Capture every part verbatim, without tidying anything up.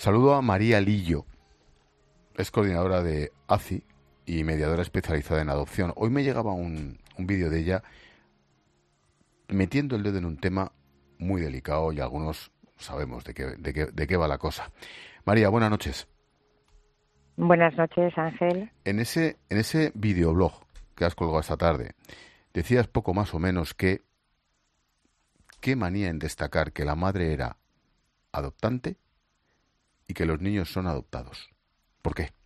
Saludo a María Lillo, es coordinadora de A C I y mediadora especializada en adopción. Hoy me llegaba un, un vídeo de ella metiendo el dedo en un tema muy delicado y algunos sabemos de qué, de qué, de qué va la cosa. María, buenas noches. Buenas noches, Ángel. En ese, en ese videoblog que has colgado esta tarde, decías poco más o menos que qué manía en destacar que la madre era adoptante y que los niños son adoptados. ¿Por qué?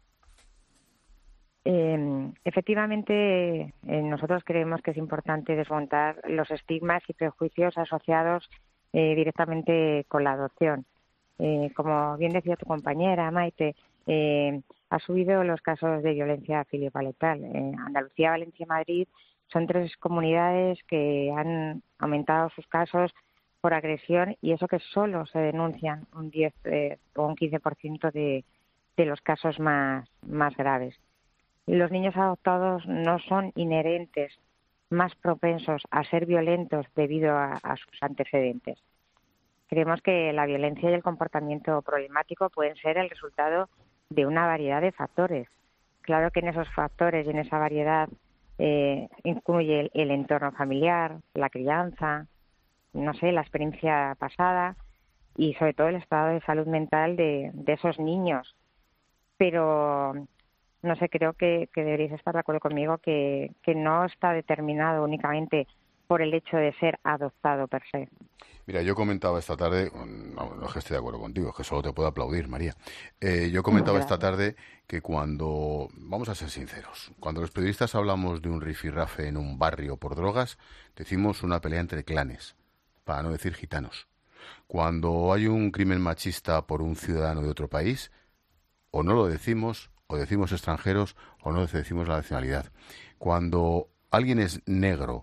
Eh, efectivamente, eh, nosotros creemos que es importante desmontar los estigmas y prejuicios asociados eh, directamente con la adopción. Eh, como bien decía tu compañera, Maite, eh, ha subido los casos de violencia filioparental. En Andalucía, Valencia y Madrid son tres comunidades que han aumentado sus casos por agresión, y eso que solo se denuncian un diez eh, o un quince por ciento de, de los casos más, más graves. Los niños adoptados no son inherentes más propensos a ser violentos debido a, a sus antecedentes. Creemos que la violencia y el comportamiento problemático pueden ser el resultado de una variedad de factores. Claro que en esos factores y en esa variedad eh, incluye el, el entorno familiar, la crianza, no sé, la experiencia pasada y sobre todo el estado de salud mental de, de esos niños. Pero no sé, creo que, que deberíais estar de acuerdo conmigo que, que no está determinado únicamente por el hecho de ser adoptado per se. Mira, yo comentaba esta tarde, no, no es que esté de acuerdo contigo, es que solo te puedo aplaudir, María. Eh, yo comentaba esta tarde que cuando, vamos a ser sinceros, cuando los periodistas hablamos de un rifirrafe en un barrio por drogas, decimos una pelea entre clanes, para no decir gitanos. Cuando hay un crimen machista por un ciudadano de otro país, o no lo decimos, o decimos extranjeros, o no decimos la nacionalidad. Cuando alguien es negro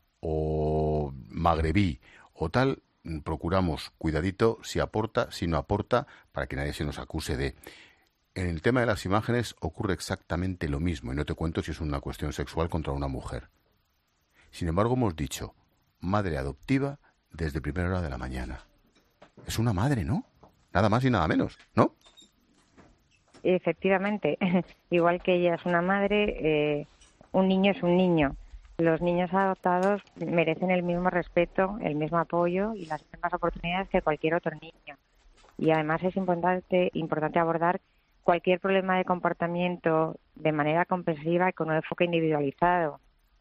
o magrebí o tal, procuramos cuidadito si aporta, si no aporta, para que nadie se nos acuse de... En el tema de las imágenes ocurre exactamente lo mismo, y no te cuento si es una cuestión sexual contra una mujer. Sin embargo, hemos dicho madre adoptiva desde primera hora de la mañana. Es una madre, ¿no? Nada más y nada menos, ¿no? Efectivamente, igual que ella es una madre, eh, un niño es un niño. Los niños adoptados merecen el mismo respeto, el mismo apoyo y las mismas oportunidades que cualquier otro niño. Y además es importante, importante abordar cualquier problema de comportamiento de manera comprensiva y con un enfoque individualizado,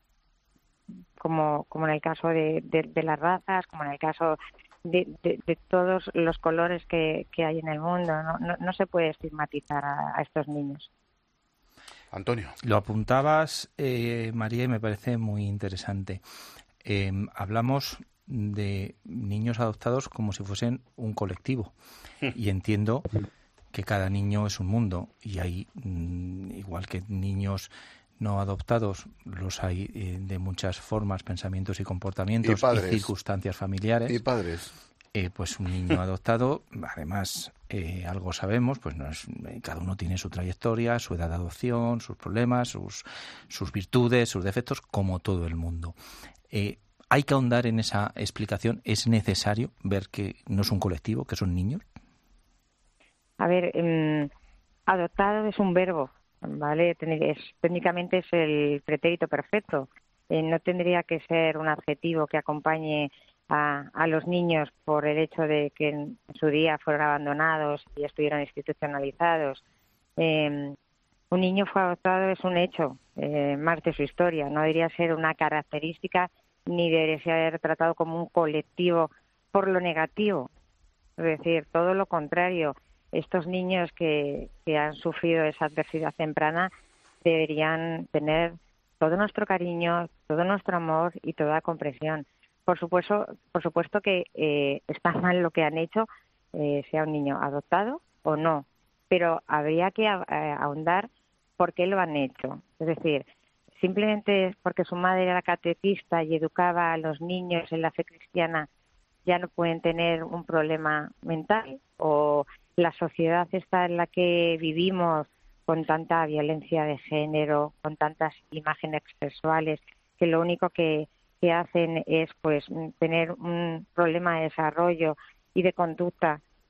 como, como en el caso de, de, de las razas, como en el caso de, de, de todos los colores que, que hay en el mundo. No, no, no se puede estigmatizar a, a estos niños. Antonio. Lo apuntabas, eh, María, y me parece muy interesante. Eh, hablamos de niños adoptados como si fuesen un colectivo. Y entiendo que cada niño es un mundo. Y hay, mm, igual que niños no adoptados, los hay eh, de muchas formas, pensamientos y comportamientos y, padres, y circunstancias familiares. Y padres. Eh, pues un niño adoptado, además, eh, algo sabemos, pues no es, cada uno tiene su trayectoria, su edad de adopción, sus problemas, sus, sus virtudes, sus defectos, como todo el mundo. Eh, hay que ahondar en esa explicación. ¿Es necesario ver que no es un colectivo, que son niños? A ver, eh, adoptado es un verbo, ¿vale? Es, técnicamente es el pretérito perfecto. Eh, no tendría que ser un adjetivo que acompañe A, a los niños por el hecho de que en su día fueron abandonados y estuvieron institucionalizados. Eh, un niño fue adoptado es un hecho eh, más de su historia, no debería ser una característica ni debería ser tratado como un colectivo por lo negativo. Es decir, todo lo contrario, estos niños que, que han sufrido esa adversidad temprana deberían tener todo nuestro cariño, todo nuestro amor y toda comprensión. Por supuesto, por supuesto que eh, está mal lo que han hecho, eh, sea un niño adoptado o no, pero habría que eh, ahondar por qué lo han hecho. Es decir, simplemente porque su madre era catequista y educaba a los niños en la fe cristiana, ya no pueden tener un problema mental, o la sociedad esta en la que vivimos con tanta violencia de género, con tantas imágenes sexuales, que lo único que que hacen es pues tener un problema de desarrollo y de conducta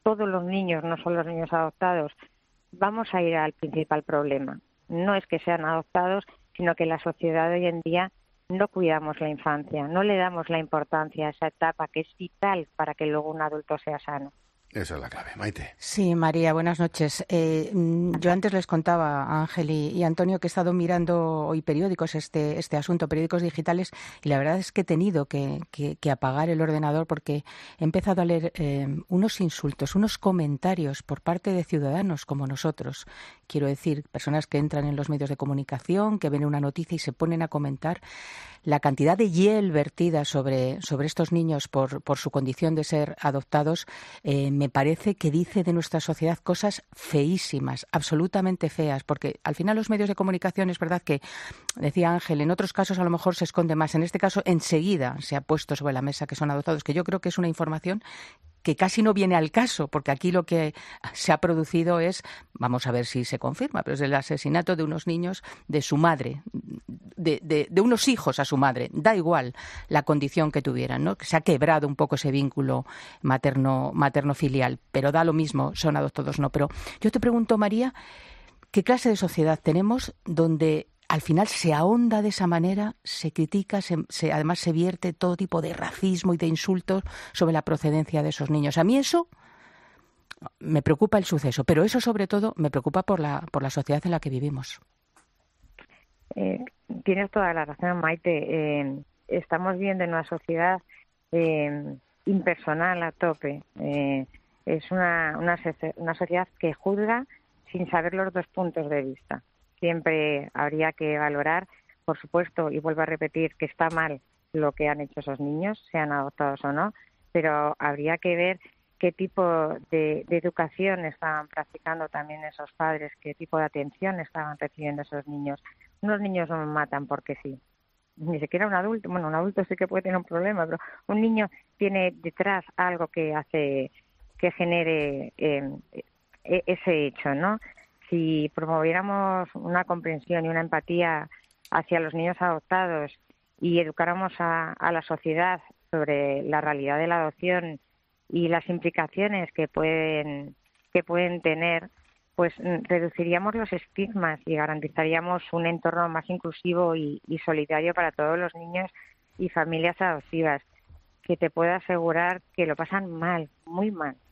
todos los niños, no solo los niños adoptados, vamos a ir al principal problema. No es que sean adoptados, sino que la sociedad de hoy en día no cuidamos la infancia, no le damos la importancia a esa etapa que es vital para que luego un adulto sea sano. Esa es la clave. Maite. Sí, María, buenas noches. Eh, yo antes les contaba a Ángel y, y Antonio que he estado mirando hoy periódicos, este, este asunto, periódicos digitales, y la verdad es que he tenido que, que, que apagar el ordenador porque he empezado a leer eh, unos insultos, unos comentarios por parte de ciudadanos como nosotros. Quiero decir, personas que entran en los medios de comunicación, que ven una noticia y se ponen a comentar. La cantidad de hiel vertida sobre, sobre estos niños por, por su condición de ser adoptados eh, me parece que dice de nuestra sociedad cosas feísimas, absolutamente feas, porque al final los medios de comunicación es verdad que, decía Ángel, en otros casos a lo mejor se esconde más. En este caso enseguida se ha puesto sobre la mesa que son adoptados, que yo creo que es una información que casi no viene al caso, porque aquí lo que se ha producido es, vamos a ver si se confirma, pero es el asesinato de unos niños de su madre, de, de, de unos hijos a su madre, da igual la condición que tuvieran, ¿no? Que se ha quebrado un poco ese vínculo materno, materno-filial, pero da lo mismo, son adoptados o no. Pero yo te pregunto, María, ¿qué clase de sociedad tenemos donde al final se ahonda de esa manera, se critica, se, se, además se vierte todo tipo de racismo y de insultos sobre la procedencia de esos niños? A mí eso me preocupa el suceso, pero eso sobre todo me preocupa por la, por la sociedad en la que vivimos. Eh, tienes toda la razón, Maite. Eh, estamos viendo en una sociedad eh, impersonal a tope. Eh, es una, una, una sociedad que juzga sin saber los dos puntos de vista. Siempre habría que valorar, por supuesto, y vuelvo a repetir, que está mal lo que han hecho esos niños, sean adoptados o no, pero habría que ver qué tipo de, de educación estaban practicando también esos padres, qué tipo de atención estaban recibiendo esos niños. Unos niños no matan porque sí, ni siquiera un adulto, bueno, un adulto sí que puede tener un problema, pero un niño tiene detrás algo que hace, que genere eh, ese hecho, ¿no? Si promoviéramos una comprensión y una empatía hacia los niños adoptados y educáramos a, a la sociedad sobre la realidad de la adopción y las implicaciones que pueden que pueden tener, pues reduciríamos los estigmas y garantizaríamos un entorno más inclusivo y, y solidario para todos los niños y familias adoptivas, que te puedo asegurar que lo pasan mal, muy mal.